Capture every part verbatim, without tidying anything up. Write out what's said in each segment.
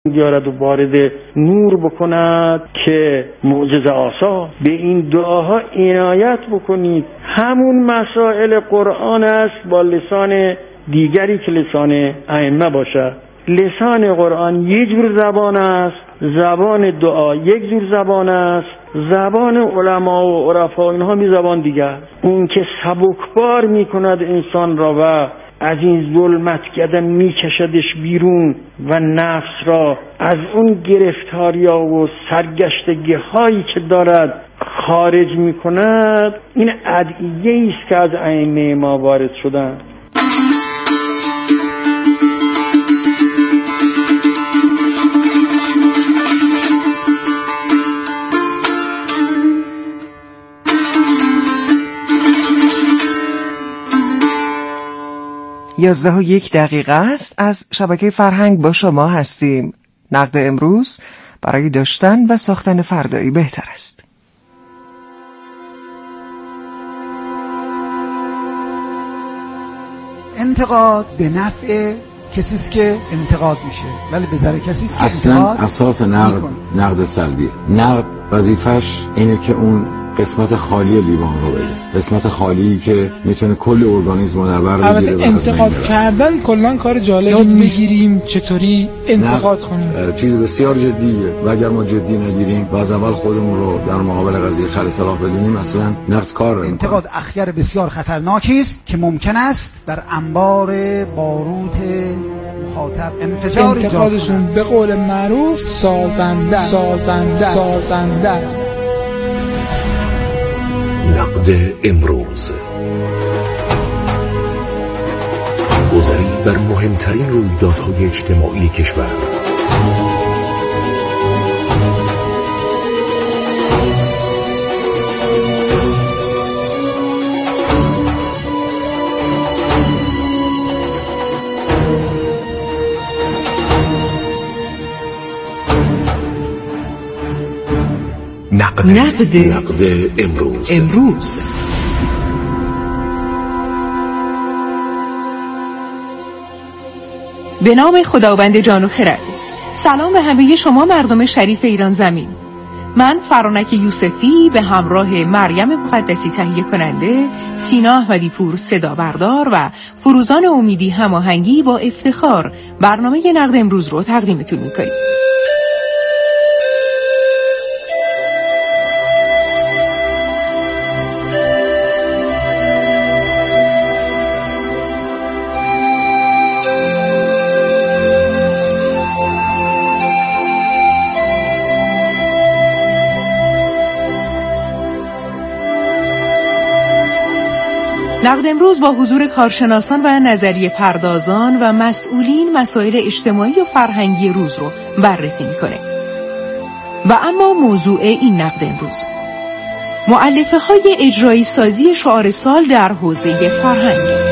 بیارد و وارد نور بکند که معجزه آسا. به این دعاها عنایت بکنید. همون مسائل قرآن است با لسان دیگری که لسان ائمه باشد. لسان قرآن یک جور زبان است، زبان دعا یک جور زبان است، زبان علما و عرفا اینها می زبان دیگر. اون که سبکبار می کند انسان را و از این ظلمتگدن می کشدش بیرون و نفس را از اون گرفتاریا و سرگشتگی هایی که دارد خارج می کند. این ادعیه است که از ائمه ما وارد شدن. یازده و یک دقیقه است. از شبکه فرهنگ با شما هستیم. نقد امروز برای داشتن و ساختن فردایی بهتر است. انتقاد به نفع کسی است که انتقاد میشه، ولی به ضرر کسی است که اصلا انتقاد اساس نقد میکنه. نقد سلبیه. نقد وظیفش اینه که اون قسمت خالی لیوان رو بگه، قسمت خالی که میتونه کل ارگانیسم رو در بر بگیره. البته انتقاد کردن کلا کار جالبی میگیریم چطوری انتقاد کنیم. چیز بسیار جدیه و اگر ما جدی نگیریم و از اول خودمون رو در مقابل قضیه خر صلاح بدونیم، اصلا نقد کار رو انتقاد اخگر بسیار خطرناکی است که ممکن است در انبار باروت مخاطب انفجار ایجاد کند. انتقادشون به قول معروف سازنده سازنده سازنده است. نقد امروز، گذری بر مهمترین رویدادهای اجتماعی کشور. نقد, نقد, نقد امروز. امروز به نام خداوند جان و خرد. سلام به همه شما مردم شریف ایران زمین. من فرانک یوسفی به همراه مریم مقدسی تهیه کننده، سینا احمدی پور صدا بردار و فروزان امیدی هماهنگی با افتخار برنامه نقد امروز رو تقدیمتون میکنیم. نقد امروز با حضور کارشناسان و نظریه پردازان و مسئولین مسائل اجتماعی و فرهنگی روز رو بررسی میکنه. و اما موضوع این نقد امروز، مؤلفه های اجرایی سازی شعار سال در حوزه فرهنگ.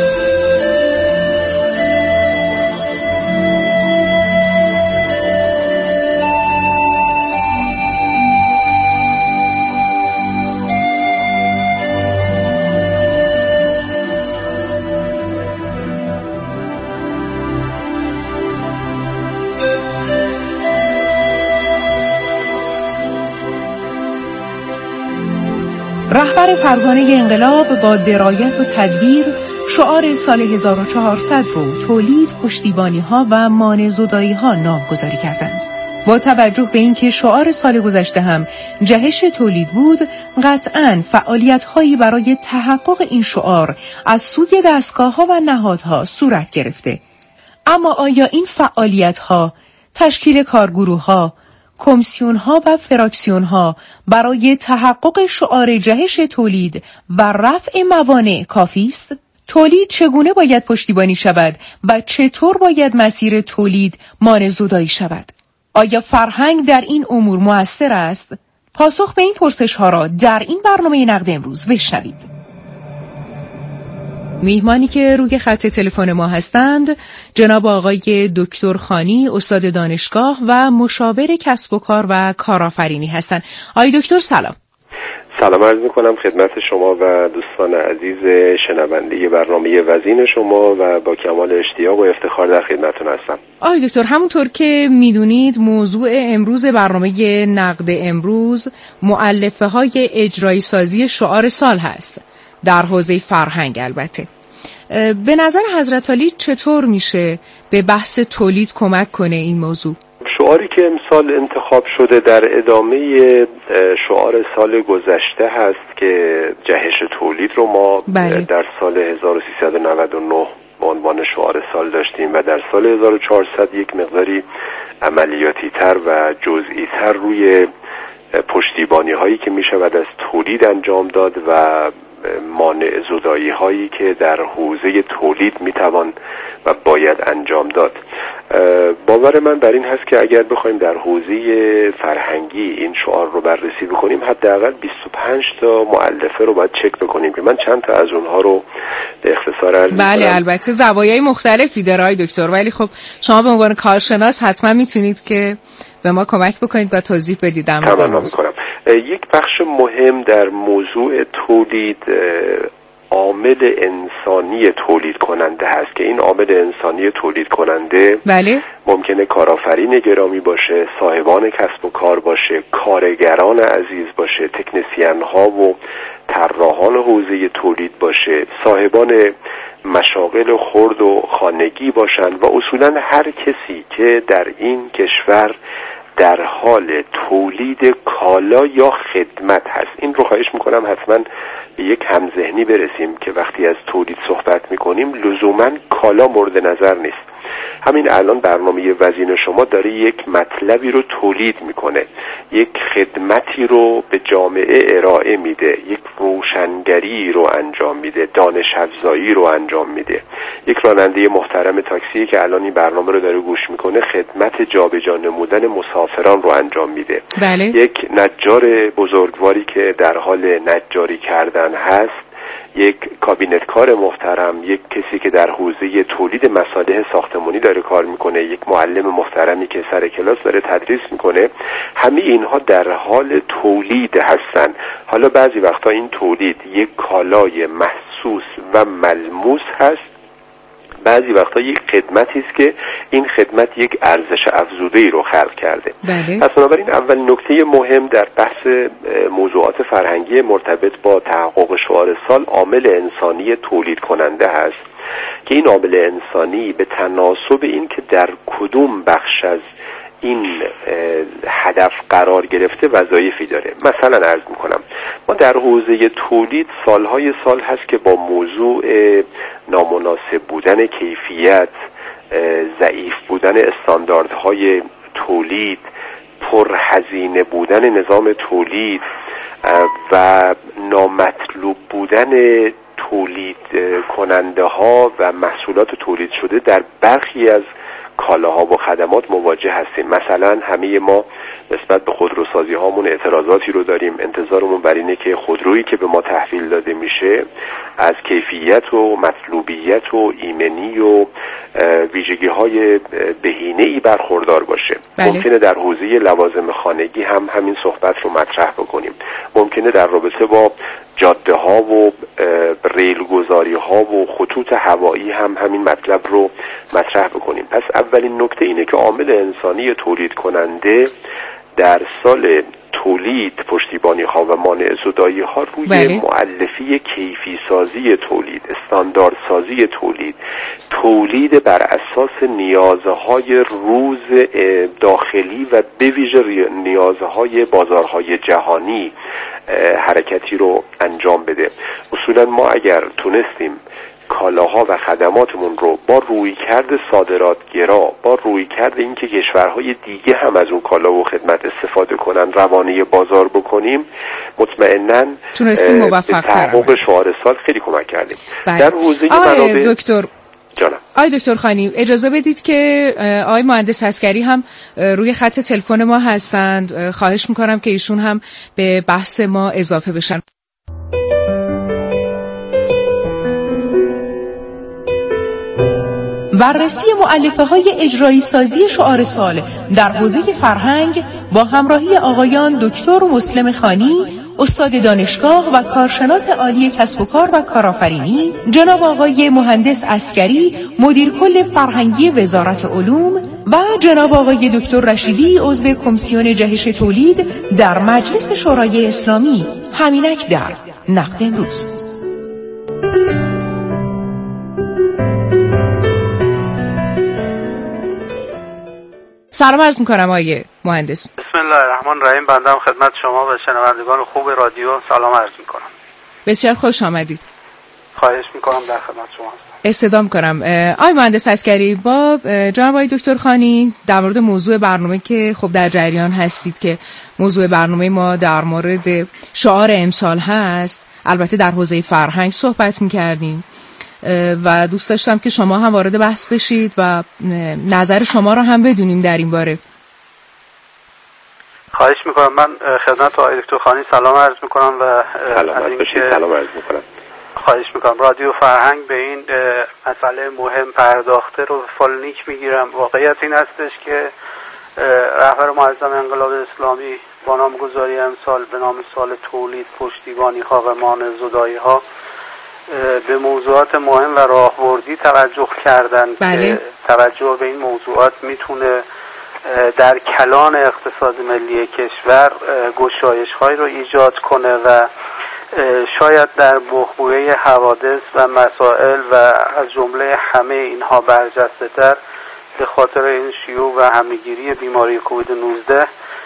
رهبر فرزانه انقلاب با درایت و تدبیر شعار سال هزار و چهارصد رو تولید، پشتیبانی‌ها و مانع‌زدایی‌ها نامگذاری کردند. با توجه به اینکه شعار سال گذشته هم جهش تولید بود، قطعاً فعالیت‌هایی برای تحقق این شعار از سوی دستگاه‌ها و نهادها صورت گرفته. اما آیا این فعالیت‌ها، تشکیل کارگروه‌ها، کمیسیون‌ها و فراکسیون‌ها برای تحقق شعار جهش تولید و رفع موانع کافی است؟ تولید چگونه باید پشتیبانی شود و چطور باید مسیر تولید مانع‌زدایی شود؟ آیا فرهنگ در این امور مؤثر است؟ پاسخ به این پرسش‌ها را در این برنامه نقد امروز بشنوید. میهمانی که روی خط تلفن ما هستند جناب آقای دکتر خانی، استاد دانشگاه و مشاور کسب و کار و کارآفرینی هستند. آقای دکتر سلام. سلام عرض میکنم خدمت شما و دوستان عزیز شنونده برنامه وزین شما و با کمال اشتیاق و افتخار در خدمتتون هستم. آقای دکتر، همونطور که میدونید موضوع امروز برنامه نقد امروز مؤلفه های اجرایی سازی شعار سال هست در حوزه فرهنگ. البته به نظر حضرت علی چطور میشه به بحث تولید کمک کنه این موضوع؟ شعاری که امسال انتخاب شده در ادامه شعار سال گذشته هست که جهش تولید رو ما بله. در سال هزار و سیصد و نود و نه به عنوان شعار سال داشتیم و در سال هزار و چهارصد یک مقداری عملیاتی تر و جزئی تر روی پشتیبانی هایی که می شود از تولید انجام داد و مانع زدایی هایی که در حوزه تولید می توان و باید انجام داد. باور من بر این هست که اگر بخوایم در حوزه فرهنگی این شعار رو بررسی بکنیم حداقل بیست و پنج تا مؤلفه رو باید چک بکنیم که من چند تا از اونها رو به اختصار عرض می‌کنم. بله البته زوایای مختلفی داره آقای دکتر، ولی خب شما به عنوان کارشناس حتما میتونید که به ما کمک بکنید و توضیح بدید. تمام میکنم. یک بخش مهم در موضوع تولید عامل انسانی تولید کننده هست که این عامل انسانی تولید کننده بله؟ ممکنه کارآفرین گرامی باشه، صاحبان کسب و کار باشه، کارگران عزیز باشه، تکنسین ها و طراحان حوزه تولید باشه، صاحبان مشاغل خرد و خانگی باشن و اصولا هر کسی که در این کشور در حال تولید کالا یا خدمت هست. این رو خواهش میکنم حتما به یک همذهنی برسیم که وقتی از تولید صحبت میکنیم لزوما کالا مورد نظر نیست. همین الان برنامه وزین شما داره یک مطلبی رو تولید میکنه، یک خدمتی رو به جامعه ارائه میده، یک روشنگری رو انجام میده، دانش افزایی رو انجام میده. یک راننده محترم تاکسی که الان این برنامه رو داره گوش میکنه خدمت جابجا نمودن مسافران رو انجام میده. بله. یک نجار بزرگواری که در حال نجاری کردن هست، یک کابینت کار محترم، یک کسی که در حوزه تولید مصالح ساختمانی داره کار میکنه، یک معلم محترمی که سر کلاس داره تدریس میکنه، همه اینها در حال تولید هستن. حالا بعضی وقتا این تولید یک کالای محسوس و ملموس هست، بعضی وقتا یک خدمتی است که این خدمت یک ارزش افزوده‌ای رو خلق کرده. بله. پس بنابراین اولین نکته مهم در بحث موضوعات فرهنگی مرتبط با تحقق شعار سال عامل انسانی تولید کننده هست که این عامل انسانی به تناسب این که در کدوم بخش از این هدف قرار گرفته وظایفی داره. مثلا عرض میکنم ما در حوزه تولید سالهای سال هست که با موضوع نامناسب بودن کیفیت، ضعیف بودن استانداردهای تولید، پرهزینه بودن نظام تولید و نامطلوب بودن تولید کننده ها و محصولات تولید شده در برخی از کالاها و خدمات مواجه هستیم. مثلا همه ما نسبت به خودروسازی هامون اعتراضاتی رو داریم، انتظارمون بر اینه که خودرویی که به ما تحویل داده میشه از کیفیت و مطلوبیت و ایمنی و ویژگی های بهینه‌ای برخوردار باشه. بله. ممکنه در حوزه لوازم خانگی هم همین صحبت رو مطرح بکنیم، ممکنه در رابطه با جاده ها و ریلگذاری ها و خطوط هوایی هم همین مطلب رو مطرح بکنیم. پس اولین نکته اینه که عامل انسانی تولید کننده در سال تولید پشتیبانی ها و مانع زدایی ها روی بله. مؤلفه کیفی سازی تولید، استاندارد سازی تولید، تولید بر اساس نیازهای روز داخلی و به ویژه نیازهای بازارهای جهانی حرکتی رو انجام بده. اصولا ما اگر تونستیم کالاها و خدماتمون رو با رویکرد صادراتگرا، با رویکرد اینکه کشورهای دیگه هم از اون کالا و خدمت استفاده کنن، روانه بازار بکنیم، مطمئناً تونستیم موفق تحقق شعار سال خیلی کمک کردیم. بله. در حوزه منابع دکتر جانم. آقای دکتر خانی اجازه بدید که آقای مهندس عسکری هم روی خط تلفن ما هستند، خواهش میکنم که ایشون هم به بحث ما اضافه بشن. بررسی مؤلفه های اجرایی سازی شعار سال در حوزه فرهنگ با همراهی آقایان دکتر مسلم خانی، استاد دانشگاه و کارشناس عالی کسب و کار و کارآفرینی جناب آقای مهندس عسکری مدیر کل فرهنگی وزارت علوم و جناب آقای دکتر رشیدی عضو کمیسیون جهش تولید در مجلس شورای اسلامی، همینک در نقد امروز. سلام عرض میکنم آقای مهندس. بسم الله الرحمن الرحیم. بنده هم خدمت شما و شنوندگان خوب رادیو سلام عرض میکنم. بسیار خوش آمدید. خواهش میکنم، در خدمت شما هستم. استدام کنم. آقای مهندس عسکری، با جناب آقای دکتر خانی در مورد موضوع برنامه که خب در جریان هستید که موضوع برنامه ما در مورد شعار امسال هست، البته در حوزه فرهنگ صحبت میکردیم و دوست داشتم که شما هم وارد بحث بشید و نظر شما رو هم بدونیم در این باره. خواهش میکنم. من خدمت آقای دکتر خانی سلام عرض میکنم و سلامت باشید. سلام عرض میکنم. خواهش میکنم. رادیو فرهنگ به این مسئله مهم پرداخته رو فال نیک میگیرم. واقعیت این هستش که رهبر معظم انقلاب اسلامی با نامگذاری امسال به نام سال تولید، پشتیبانی ها و مانع زدایی ها به موضوعات مهم و راهبردی توجه کردن. بله. که توجه به این موضوعات میتونه در کلان اقتصاد ملی کشور گشایش های رو ایجاد کنه و شاید در بحبوحه حوادث و مسائل و از جمله همه اینها برجسته تر به خاطر این شیوع و همهگیری بیماری کووید نوزده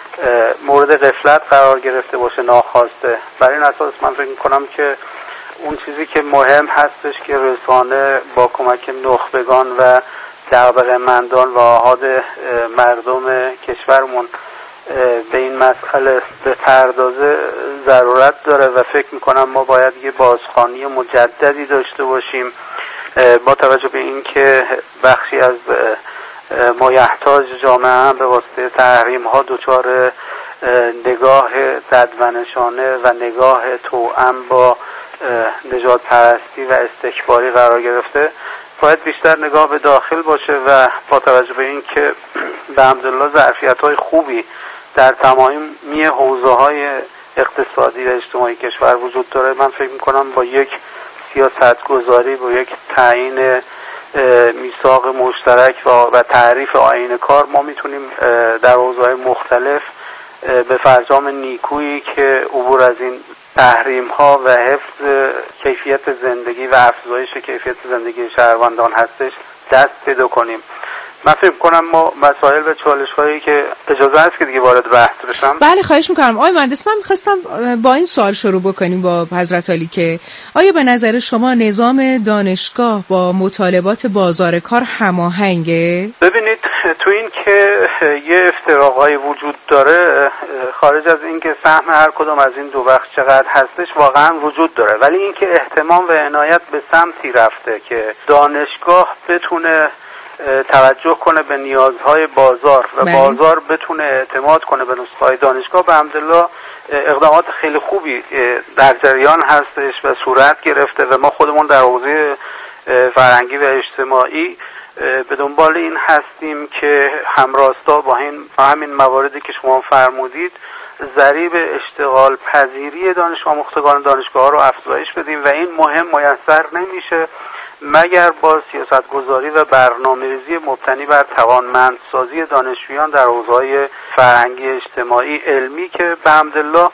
مورد غفلت قرار گرفته باشه ناخواسته. بر این اساس من فکر میکنم که اون چیزی که مهم هستش که رسانه با کمک نخبگان و دغدغه‌مندان و آحاد مردم کشورمون به این مسئله به پردازه ضرورت داره و فکر میکنم ما باید یه بازخوانی مجددی داشته باشیم با توجه به این که بخشی از مایحتاج جامعه هم به واسطه تحریم ها دچار نگاه زدونشانه و نگاه توأم با نژاد پرستی و استکباری قرار گرفته. باید بیشتر نگاه به داخل باشه و با توجه به این که به حمدالله ظرفیت‌های خوبی در تمامی حوزه‌های اقتصادی و اجتماعی کشور وجود داره، من فکر می‌کنم با یک سیاست‌گذاری، با یک تعیین میثاق مشترک و تعریف آیین کار ما میتونیم در حوزه‌های مختلف به فرجام نیکویی که عبور از این تحریم ها و حفظ کیفیت زندگی و افزایش کیفیت زندگی شهروندان هستش دست پیدا کنیم. من فکر کنم ما مسائل و چالش هایی که اجازه هست که دیگه وارد بحث بشم. بله خواهش میکنم. آقای مهندس، من میخواستم با این سوال شروع بکنیم با حضرت عالی که آیا به نظر شما نظام دانشگاه با مطالبات بازار کار هماهنگه؟ ببینید، تو این که یه افتراقایی وجود داره، خارج از این که سهم هر کدام از این دو بخش چقدر هستش واقعا وجود داره، ولی این که اهتمام و عنایت به سمتی رفته که دانشگاه بتونه توجه کنه به نیازهای بازار و بله. بازار بتونه اعتماد کنه به نسخه‌های دانشگاه، به حمدالله اقدامات خیلی خوبی در جریان هستش و صورت گرفته و ما خودمون در حوزه فرهنگی و اجتماعی به دنبال این هستیم که همراستا با این همین مواردی که شما فرمودید ضریب اشتغال پذیری دانش آموختگان دانشگاه رو افزایش بدیم و این مهم میسر نمیشه مگر با سیاستگذاری و برنامه‌ریزی مبتنی بر توانمندسازی دانشجویان در حوزه‌های فرهنگی اجتماعی علمی که به حمدالله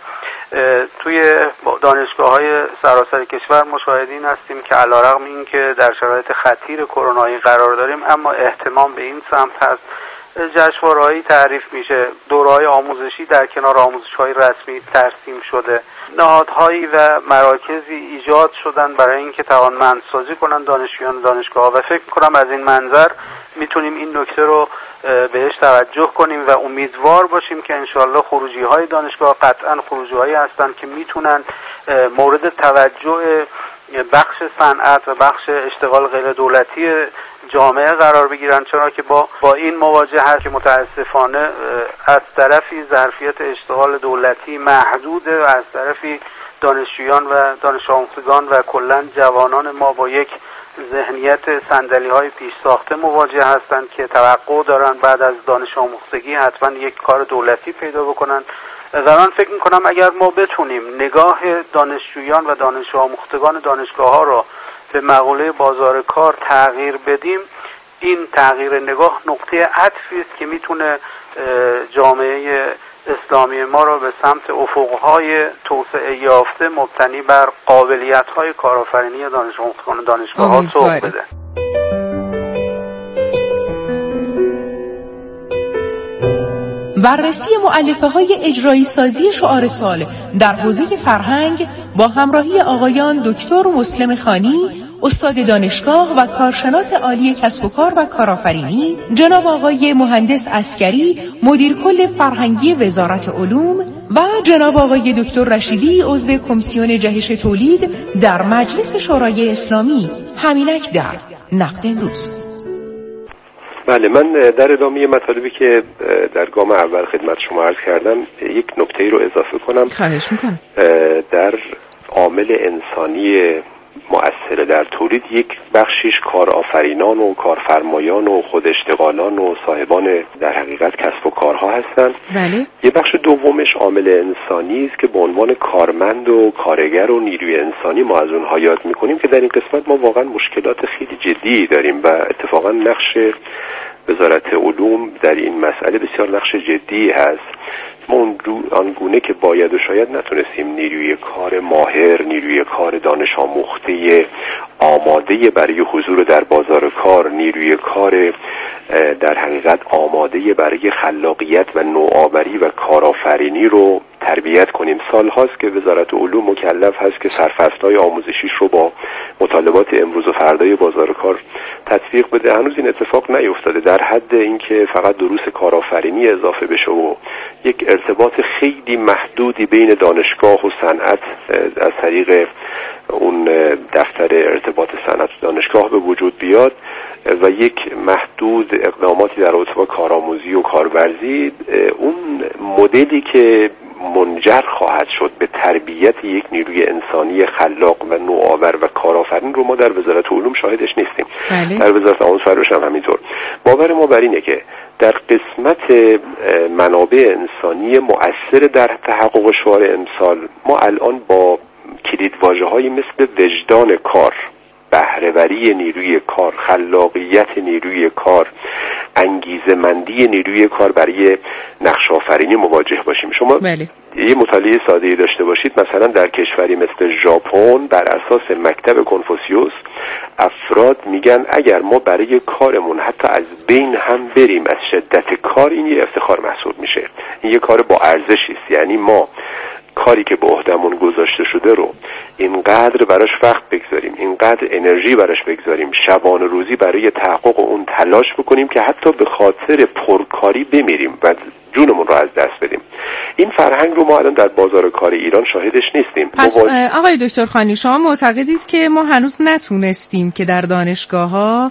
توی دانشگاه‌های سراسر کشور مشاهدین هستیم که علیرغم این که در شرایط خطیر کرونایی قرار داریم اما احتمام به این سمت هست. جشنواره‌ای تعریف میشه، دوره‌های آموزشی در کنار آموزش‌های رسمی ترسیم شده، نهادهایی و مراکزی ایجاد شدن برای اینکه توانمندسازی کنن دانشجویان دانشگاه‌ها و فکر می‌کنم از این منظر میتونیم این نکته رو بهش توجه کنیم و امیدوار باشیم که انشالله خروجی‌های دانشگاه قطعاً خروجی‌هایی هستن که میتونن مورد توجه بخش صنعت و بخش اشتغال غیر دولتی جامعه قرار بگیرن، چرا که با با این مواجه هست که متاسفانه از طرفی ظرفیت اشتغال دولتی محدوده و از طرفی دانشجویان و دانش آموختگان و کلا جوانان ما با یک ذهنیت صندلی‌های پیش ساخته مواجه هستند که توقع دارن بعد از دانش آموختگی حتما یک کار دولتی پیدا بکنن و من فکر میکنم اگر ما بتونیم نگاه دانشجویان و دانش آموختگان دانشگاه ها رو به مقوله بازار کار تغییر بدیم، این تغییر نگاه نقطه عطفی است که میتونه جامعه اسلامی ما رو به سمت افقهای توسعه یافته مبتنی بر قابلیت‌های کارآفرینی دانش آموختگان دانشگاه ها سوق بده. بررسی مؤلفه های اجرایی سازی شعار سال در حوزه فرهنگ با همراهی آقایان دکتر مسلم خانی، استاد دانشگاه و کارشناس عالی کسب و کار و کارآفرینی، جناب آقای مهندس عسکری، مدیر کل فرهنگی وزارت علوم و جناب آقای دکتر رشیدی، عضو کمیسیون جهش تولید در مجلس شورای اسلامی، همینک در نقد امروز. بله، من در ادامه مطالبی که در گام اول خدمت شما عرض کردم یک نکته رو اضافه کنم. خواهش میکنم. در عامل انسانی مؤثر در تولید یک بخشیش کارآفرینان و کارفرمایان و خود اشتغالان و صاحبان در حقیقت کسب و کارها هستند. بله. یه بخش دومش عامل انسانی است که به عنوان کارمند و کارگر و نیروی انسانی ما از اونها یاد میکنیم که در این قسمت ما واقعا مشکلات خیلی جدی داریم و اتفاقا نقش وزارت علوم در این مسئله بسیار نقش جدی هست. ما آنگونه که باید و شاید نتونستیم نیروی کار ماهر، نیروی کار دانش آموخته آماده برای حضور در بازار کار، نیروی کار در حقیقت آماده برای خلاقیت و نوآوری و کارآفرینی رو تربیت کنیم. سال هاست که وزارت علوم مکلف هست که سرفصل‌های آموزشیش رو با مطالبات امروز و فردای بازار کار تطبیق بده. هنوز این اتفاق نیفتاده، در حد اینکه فقط دروس کارآفرینی اضافه بشه و یک ارتباط خیلی محدودی بین دانشگاه و صنعت از طریق اون دفتر ارتباط صنعت و دانشگاه به وجود بیاد و یک محدود اقداماتی در رابطه با کارآموزی و کارورزی، اون مدلی که منجر خواهد شد به تربیت یک نیروی انسانی خلاق و نوآور و کارآفرین رو ما در وزارت علوم شاهدش نیستیم. بله. در وزارت آموزش و پرورش هم همینطور. باور ما بر اینه که در قسمت منابع انسانی مؤثر در تحقق شعار امسال ما الان با کلیدواژه‌هایی مثل وجدان کار، بهره‌وری نیروی کار، خلاقیت نیروی کار، انگیزه‌مندی نیروی کار برای نقش آفرینی مواجه باشیم. شما بله. یه مطالعه ساده‌ای داشته باشید، مثلا در کشوری مثل ژاپن بر اساس مکتب کنفوسیوس افراد میگن اگر ما برای کارمون حتی از بین هم بریم از شدت کار، این یه افتخار محسوب میشه، این یه کار با ارزشی است. یعنی ما کاری که به عهدمون گذاشته شده رو اینقدر براش وقت بگذاریم، اینقدر انرژی براش بگذاریم، شبانه روزی برای تحقق اون تلاش بکنیم که حتی به خاطر پرکاری بمیریم و جونمون رو از دست بدیم. این فرهنگ رو ما الان در بازار کار ایران شاهدش نیستیم. پس آقای دکتر خانی، شما معتقدید که ما هنوز نتونستیم که در دانشگاه‌ها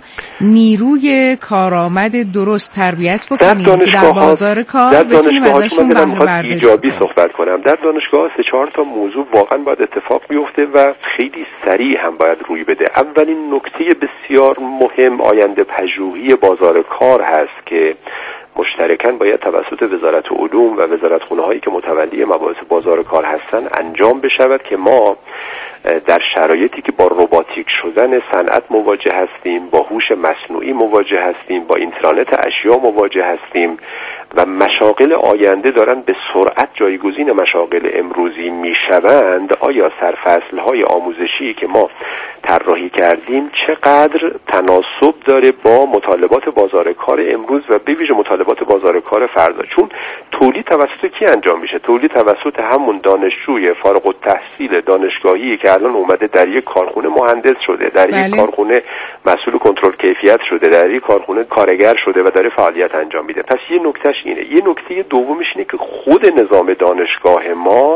نیروی کارآمد درست تربیت بکنیم در, در بازار کار بتونیم ازشون بهره برداری ایجابی صحبت کنم. در دانشگاه سه چهار تا موضوع واقعا باید اتفاق بیفته و خیلی سریع هم باید روی بده. اولین نکته بسیار مهم آینده پژوهی بازار کار هست که مشترکاً باید توسط وزارت علوم و وزارتخونه هایی که متولی مباحث بازار کار هستن انجام بشود که ما در شرایطی که با رباتیک شدن صنعت مواجه هستیم، با هوش مصنوعی مواجه هستیم، با اینترنت اشیا مواجه هستیم و مشاغل آینده دارن به سرعت جایگزین مشاغل امروزی میشوند، آیا سرفصل‌های آموزشی که ما طراحی کردیم چقدر تناسب داره با مطالبات بازار کار امروز و به ویژه مطالبات بازار کار فردا؟ چون تولید توسط کی انجام میشه؟ تولید توسط همون دانشجوی فارغ التحصیل دانشگاهی که الان اومده در یک کارخونه مهندس شده، در بله. یک کارخونه مسئول کنترل کیفیت شده، در یک کارخونه کارگر شده و داره فعالیت انجام میده. پس یه نکتهش اینه. یه نکته دومش اینه که خود نظام دانشگاه ما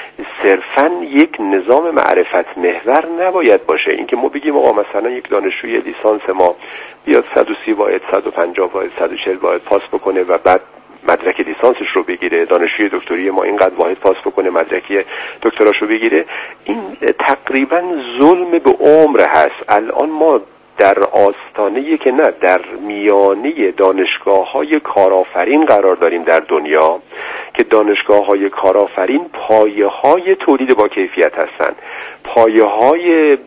صرفاً یک نظام معرفت محور نباید باشه. اینکه ما بگیم آقا مثلا یک دانشجوی لیسانس ما بیاد صد و سی واحد، صد و پنجاه واحد، صد و چهل واحد پاس بکنه و بعد مدرک لیسانسش رو بگیره، دانشجوی دکتری ما اینقدر واحد پاس بکنه مدرک دکتراش رو بگیره، این تقریبا ظلم به عمر هست. الان ما در آستانه‌ای که نه در میانه دانشگاه‌های کارآفرین قرار داریم در دنیا که دانشگاه‌های کارآفرین پایه‌های تولید با کیفیت هستند، پایه‌های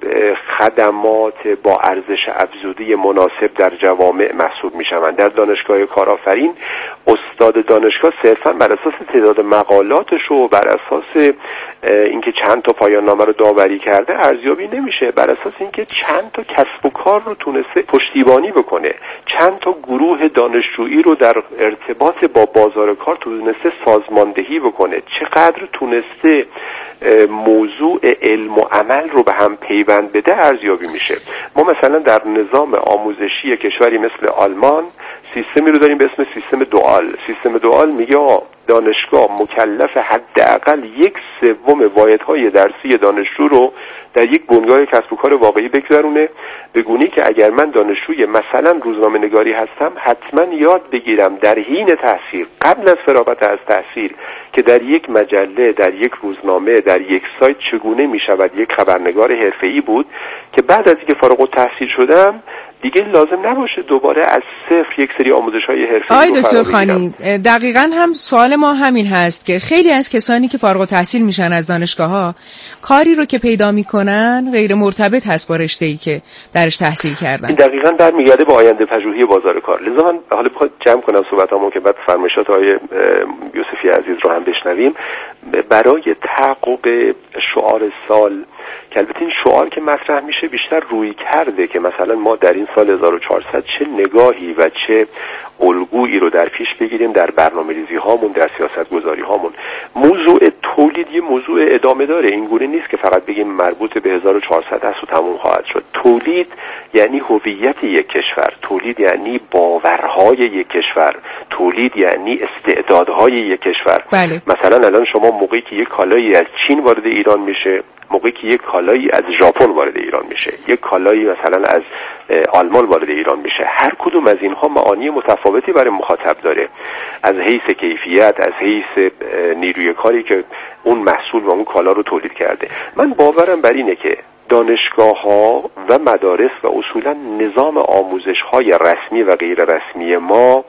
خدمات با ارزش افزوده مناسب در جوامع محسوب می‌شوند. در دانشگاه کارآفرین استاد دانشگاه صرفاً بر اساس تعداد مقالاتش و بر اساس اینکه چند تا پایان نامه رو داوری کرده ارزیابی نمیشه، بر اساس اینکه چند تا کسب و کار رو تونسته پشتیبانی بکنه، چند تا گروه دانشجویی رو در ارتباط با بازار کار تونسته سازماندهی بکنه، چقدر تونسته موضوع علم و عمل رو به هم پیوند بده ارزیابی میشه. ما مثلا در نظام آموزشی کشوری مثل آلمان سیستمی رو داریم به اسم سیستم دوال. سیستم دوال میگه دانشگاه مکلف حداقل یک سوم واحدهای درسی دانشجو رو در یک بنگاه کسب و کار واقعی بگذرونه، به گونه‌ای که اگر من دانشجوی مثلا روزنامه نگاری هستم حتما یاد بگیرم در حین تحصیل قبل از فراغت از تحصیل که در یک مجله، در یک روزنامه، در یک سایت چگونه میشود یک خبرنگار حرفه‌ای بود که بعد از اینکه فارغ التحصیل شدم دیگه لازم نباشه دوباره از صفر یک سری آموزش‌های حرفه‌ای رو آقای دکتر خانی دقیقاً هم سوال ما همین هست که خیلی از کسانی که فارغ التحصیل میشن از دانشگاه‌ها کاری رو که پیدا میکنن غیر مرتبط هست با رشته‌ای که درش تحصیل کردن. این دقیقاً برمیگرده به آینده پژوهی بازار کار. لذا من حالا بخوام جمع کنم صحبتامو که بعد فرمایشات آقای یوسفی عزیز رو هم بشنویم. برای تحقق شعار سال که البته این شعار که مطرح میشه بیشتر روی کرده که مثلا ما در این سال هزار و چهارصد چه نگاهی و چه الگویی رو در پیش بگیریم در برنامه‌ریزی هامون، در سیاست گذاری هامون. موضوع تولید یه موضوع ادامه داره، این گونه نیست که فقط بگیم مربوط به هزار و چهارصد هست و تموم خواهد شد. تولید یعنی هویت یک کشور، تولید یعنی باورهای یک کشور، تولید یعنی استعدادهای یک کشور. بله. مثلا الان شما موقعی که یک کالایی از چین وارد ایران میشه، موقعی که یک کالایی از ژاپن وارد ایران میشه، یک کالایی مثلا از آلمان وارد ایران میشه، هر کدوم از اینها معانی متفاوتی برای مخاطب داره، از حیث کیفیت، از حیث نیروی کاری که اون محصول و اون کالا رو تولید کرده. من باورم بر اینه که دانشگاه ها و مدارس و اصولا نظام آموزش های رسمی و غیر رسمی ما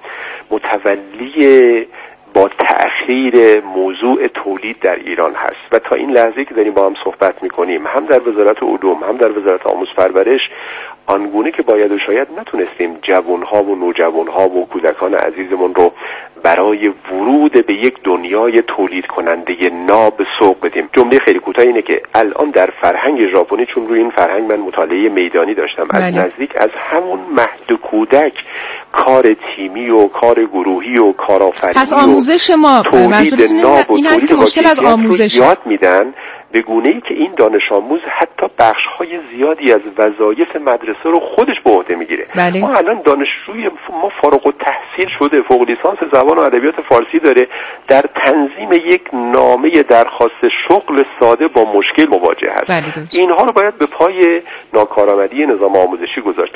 متولی با تأخیر موضوع تولید در ایران هست و تا این لحظه که داریم با هم صحبت میکنیم هم در وزارت علوم هم در وزارت آموزش پرورش آنگونه که باید و شاید نتونستیم جوانها و نوجوانها و کودکان عزیزمون رو برای ورود به یک دنیای تولید کننده ناب سوق بدیم. جمله خیلی کوتاه اینه که الان در فرهنگ ژاپنی، چون روی این فرهنگ من مطالعه میدانی داشتم، از بله. نزدیک از همون مهد کودک کار تیمی و کار گروهی و کارآفرینی پس آموزش ما تولید ناب و این هست که مشکل از آموزش یاد میدن به گونه‌ای که این دانش آموز حتی بخش‌های زیادی از وظایف مدرسه رو خودش به عهده میگیره. بله. ما الان دانشجوی ما فارغ التحصیل شده، فوق لیسانس زبان و ادبیات فارسی داره، در تنظیم یک نامه درخواست شغل ساده با مشکل مواجه هست. بله. اینها رو باید به پای ناکارآمدی نظام آموزشی گذاشت.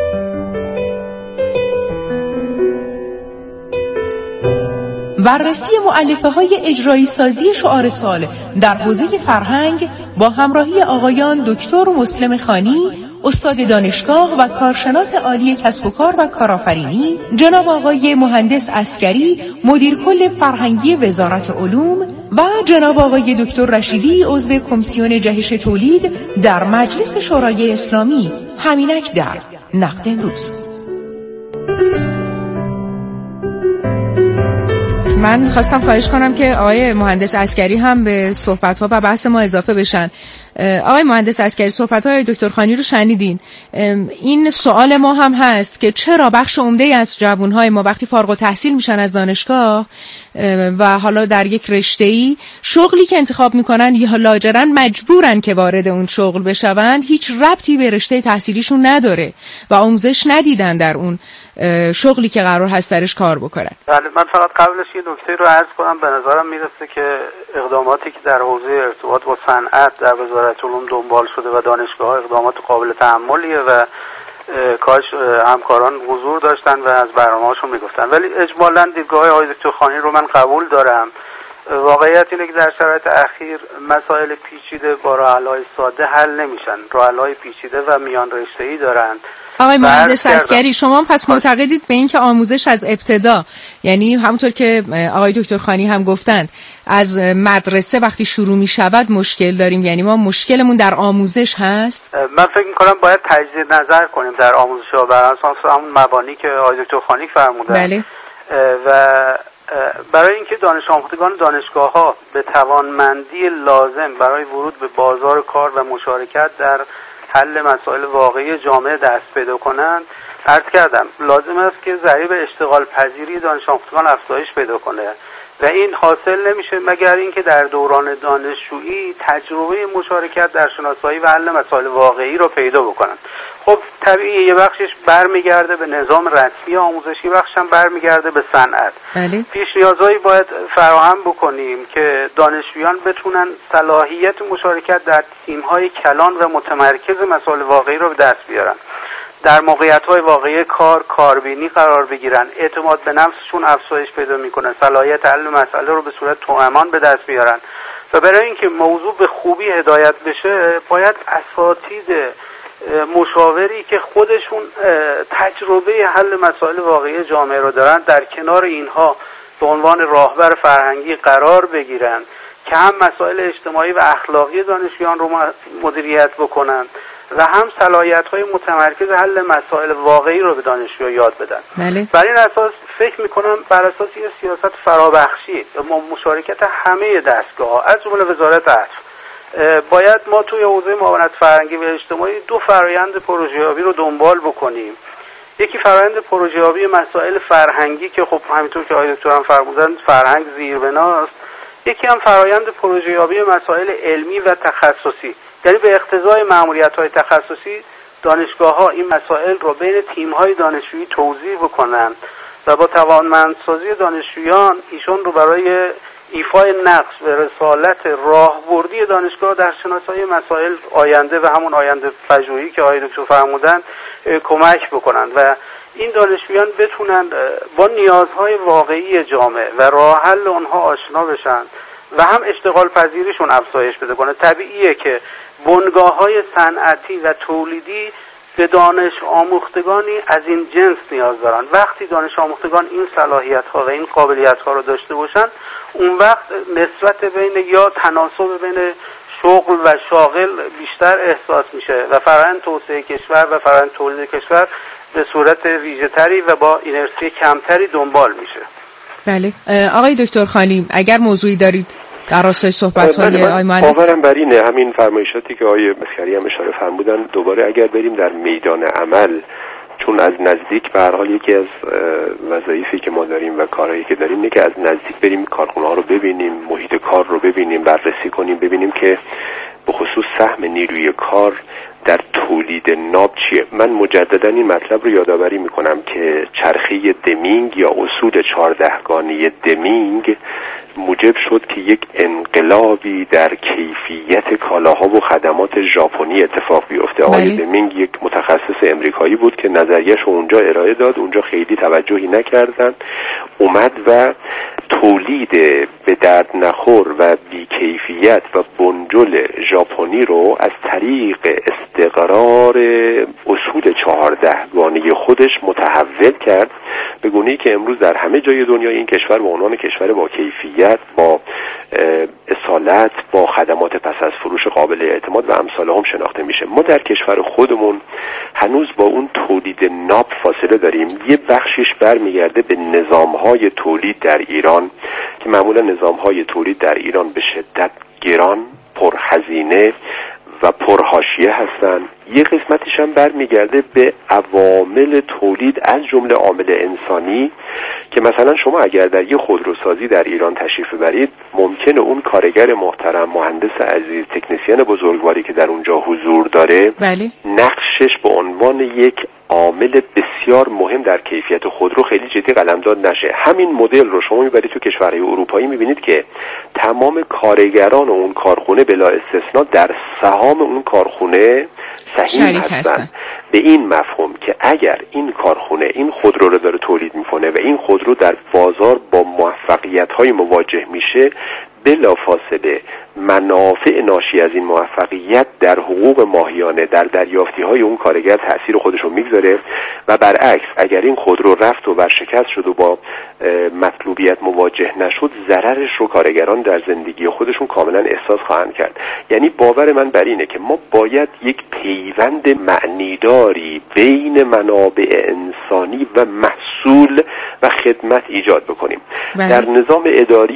بررسی مؤلفه‌های اجرایی سازی شعار سال در حوزه فرهنگ با همراهی آقایان دکتر مسلم خانی، استاد دانشگاه و کارشناس عالی کسب و کار و کارآفرینی، جناب آقای مهندس عسکری، مدیر کل فرهنگی وزارت علوم و جناب آقای دکتر رشیدی، عضو کمیسیون جهش تولید در مجلس شورای اسلامی، همینک در نقد امروز. من خواستم خواهش کنم که آقای مهندس عسکری هم به صحبت‌ها و بحث ما اضافه بشن. آقای مهندس عسکری، صحبت‌های دکتر خانی رو شنیدین. این سوال ما هم هست که چرا بخش عمده از جوان‌های ما وقتی فارغ التحصیل میشن از دانشگاه و حالا در یک رشته‌ای شغلی که انتخاب میکنن یا لاجرن مجبورن که وارد اون شغل بشوند، هیچ ربطی به رشته تحصیلیشون نداره و آموزش ندیدن در اون شغلی که قرار هست درش کار بکنن. بله، من فقط قبلش یه نکته رو عرض کنم. به نظرم میرسه که اقداماتی که در حوزه ارتباط با صنعت در وزارت علوم دنبال شده و دانشگاه‌ها اقدامات قابل تأملیه و کاش همکاران حضور داشتن و از برنامه‌هاشون میگفتن، ولی اجمالاً دیدگاه آقای دکتر خانی رو من قبول دارم. واقعیت اینه که در شرایط اخیر مسائل پیچیده با راه‌حل‌های ساده حل نمیشن، راه‌حل‌های پیچیده و میان رشته‌ای دارن. آقای مهندس عسکری، شما پس معتقدید به این که آموزش از ابتدا، یعنی همونطور که آقای دکتر خانی هم گفتند، از مدرسه وقتی شروع می شود مشکل داریم، یعنی ما مشکلمون در آموزش هست؟ من فکر می کنم باید تجدید نظر کنیم در آموزش ها بر اساس همون مبانی که آقای دکتر خانی فرمودن. بله. و برای اینکه دانش آموختگان دانشگاه ها به توانمندی لازم برای ورود به بازار کار و مشارکت در حل مسائل واقعی جامعه دست پیدا کنند، عرض کردم لازم است که ضریب اشتغال پذیری دانش آموختگان افزایش پیدا کنه و این حاصل نمیشه مگر اینکه در دوران دانشجویی تجربه مشارکت در شناسایی و حل مسائل واقعی رو پیدا بکنن. خب طبیعیه یه بخشش برمیگرده به نظام رسمی آموزشی، بخشش هم برمیگرده به صنعت. بله. پیش نیازهایی باید فراهم بکنیم که دانشجویان بتونن صلاحیت مشارکت در تیم‌های کلان و متمرکز مسائل واقعی رو به دست بیارن، در موقعیت‌های واقعی کار کاربینی قرار بگیرن، اعتماد به نفسشون افزایش پیدا میکنه، صلاحیت حل مسئله رو به صورت توامان به دست بیارن. و برای اینکه موضوع به خوبی هدایت بشه باید اساتید مشاوری که خودشون تجربه حل مسائل واقعی جامعه رو دارن در کنار اینها به عنوان راهبر فرهنگی قرار بگیرن که هم مسائل اجتماعی و اخلاقی دانشجویان رو مدیریت بکنن و هم صلاحیت‌های متمرکز حل مسائل واقعی رو به دانشجویان یاد بدن. بله. بر این اساس فکر می‌کنم بر اساس یه سیاست فرابخشی مشارکت همه دستگاه‌ها از جمله وزارت عدل باید ما توی حوزه معاونت فرهنگی و اجتماعی دو فرآیند پروژه‌یابی رو دنبال بکنیم. یکی فرآیند پروژه‌یابی مسائل فرهنگی که خب همینطور که آقای دکتر هم فرمودن فرهنگ زیربناست، یکی هم فرآیند پروژه‌یابی مسائل علمی و تخصصی، یعنی به اقتضای مأموریت‌های تخصصی دانشگاه‌ها این مسائل رو بین تیم‌های دانشجویی توزیع بکنن و با توانمندسازی دانشجویان ایشون رو برای ایفای نقش و رسالت راهبردی دانشگاه در شناسایی مسائل آینده و همون آینده پژوهی که آقای دکتر فرمودن کمک بکنن و این دانشجویان بتونن با نیازهای واقعی جامعه و راه حل اونها آشنا بشن و هم اشتغال پذیریشون افزایش پیدا کنه. طبیعیه که بنگاه‌های صنعتی و تولیدی به دانش آموختگانی از این جنس نیاز دارن. وقتی دانش آموختگان این صلاحیت‌ها و این قابلیت‌ها رو داشته باشن، اون وقت نسبت بین یا تناسب بین شغل و شاغل بیشتر احساس میشه و فرآیند توسعه کشور و فرآیند تولید کشور به صورت ویژه‌تری و با اینرسی کمتری دنبال میشه. بله. آقای دکتر خانی اگر موضوعی دارید در راستای صحبت‌های آقای مهندس. باورم بر اینه همین فرمایشاتی که آقای مسکری هم اشاره فرمودن دوباره اگر بریم در میدان عمل، چون از نزدیک به هر حال یکی از وظایفی که ما داریم و کارهایی که داریم اینه که از نزدیک بریم کارخونه‌ها رو ببینیم، محیط کار رو ببینیم، بررسی کنیم، ببینیم که به خصوص سهم نیروی کار در تولید ناب چیه. من مجددا این مطلب رو یادآوری میکنم که چرخه دمینگ یا اصول چهاردهگانه دمینگ موجب شد که یک انقلابی در کیفیت کالاها و خدمات ژاپنی اتفاق بیفته. آقای دمینگ یک متخصص امریکایی بود که نظریه‌اش رو اونجا ارائه داد، اونجا خیلی توجهی نکردن، اومد و تولید به درد نخور و بیکیفیت و بنجل ژاپنی رو از طریق استقرار اصول چهاردهگانه خودش متحول کرد به گونه‌ای که امروز در همه جای دنیا این کشور به عنوان کشور با کیفیت، با اصالت، با خدمات پس از فروش قابل اعتماد و امثال هم شناخته میشه. ما در کشور خودمون هنوز با اون تولید ناب فاصله داریم. یه بخشش برمیگرده به نظام‌های تولید در ایران که معمولا نظام‌های تولید در ایران به شدت گران، پرهزینه و پرحاشیه هستن. یه قسمتش هم برمیگرده به عوامل تولید از جمله عامل انسانی که مثلا شما اگر در یه خودروسازی در ایران تشریف ببرید ممکنه اون کارگر محترم، مهندس عزیز، تکنسین بزرگواری که در اونجا حضور داره بله. نقشش به عنوان یک عامل بسیار مهم در کیفیت خودرو خیلی جدی قلمداد نشه. همین مدل رو شما میبرید تو کشورهای اروپایی، میبینید که تمام کارگران اون کارخونه بلا استثناء در سهام اون کارخونه سهیم هستن. هستن به این مفهوم که اگر این کارخونه این خودرو رو داره تولید میکنه و این خودرو در بازار با موفقیت‌های مواجه میشه، بلافاصله منافع ناشی از این موفقیت در حقوق ماهیانه در دریافتی‌های اون کارگر تأثیر خودش رو میگذاره و برعکس اگر این خودرو رفت و ورشکست شد و با مطلوبیت مواجه نشد، ضررش رو کارگران در زندگی خودشون کاملا احساس خواهند کرد. یعنی باور من بر اینه که ما باید یک پیوند معنیداری بین منابع انسانی و محصول و خدمت ایجاد بکنیم. بله. در نظام اداری